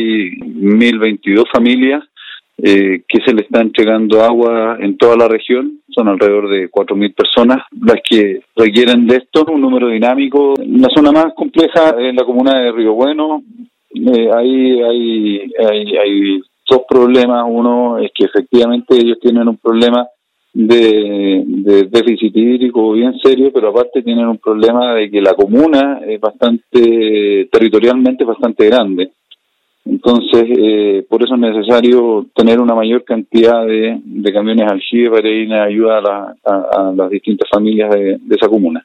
hay 1.022 familias que se le está entregando agua en toda la región. Son alrededor de 4.000 personas las que requieren de esto, un número dinámico. La zona más compleja es la comuna de Río Bueno. Ahí hay dos problemas. Uno es que efectivamente ellos tienen un problema de déficit hídrico bien serio, pero aparte tienen un problema de que la comuna es territorialmente bastante grande. Entonces, por eso es necesario tener una mayor cantidad de camiones aljibe para ir en ayuda a las distintas familias de esa comuna.